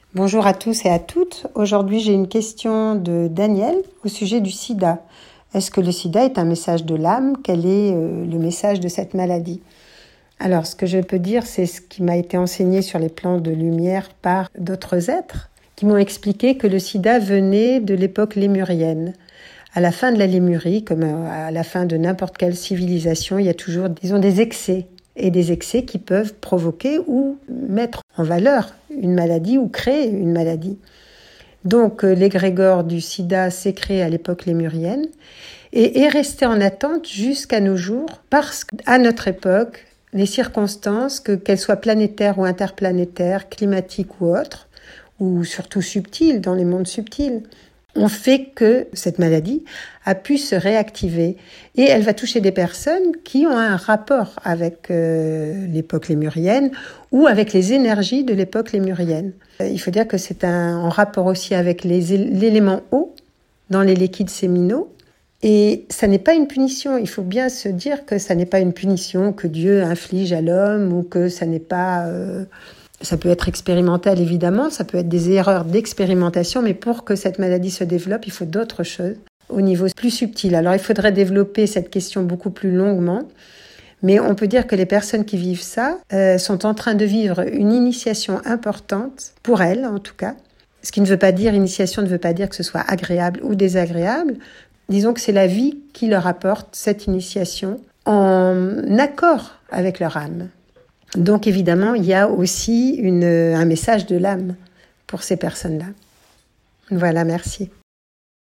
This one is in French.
Bonjour à tous et à toutes. Aujourd'hui, j'ai une question de Daniel au sujet du sida. Est-ce que le sida est un message de l'âme ? Quel est le message de cette maladie ? Alors, ce que je peux dire, c'est ce qui m'a été enseigné sur les plans de lumière par d'autres êtres qui m'ont expliqué que le sida venait de l'époque lémurienne. À la fin de la Lémurie, comme à la fin de n'importe quelle civilisation, il y a toujours, des excès. Et des excès qui peuvent provoquer ou mettre en valeur une maladie ou créer une maladie. Donc l'égrégore du sida s'est créé à l'époque lémurienne et est resté en attente jusqu'à nos jours parce qu'à notre époque, les circonstances, qu'elles soient planétaires ou interplanétaires, climatiques ou autres, ou surtout subtiles, dans les mondes subtils, ont fait que cette maladie a pu se réactiver et elle va toucher des personnes qui ont un rapport avec l'époque lémurienne ou avec les énergies de l'époque lémurienne. Il faut dire que c'est en rapport aussi avec l'élément eau dans les liquides séminaux et ça n'est pas une punition. Il faut bien se dire que ça n'est pas une punition que Dieu inflige à l'homme ou que ça n'est pas... Ça peut être expérimental, évidemment, ça peut être des erreurs d'expérimentation, mais pour que cette maladie se développe, il faut d'autres choses au niveau plus subtil. Alors, il faudrait développer cette question beaucoup plus longuement, mais on peut dire que les personnes qui vivent ça sont en train de vivre une initiation importante, pour elles en tout cas. Ce qui ne veut pas dire, initiation ne veut pas dire que ce soit agréable ou désagréable. Disons que c'est la vie qui leur apporte cette initiation en accord avec leur âme. Donc évidemment, il y a aussi un message de l'âme pour ces personnes-là. Voilà, merci.